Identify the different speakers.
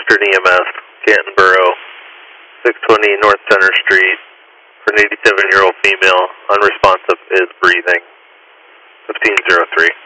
Speaker 1: Western EMS, Canton Borough, 620 North Center Street, for an 87-year-old female, unresponsive, is breathing. 1503.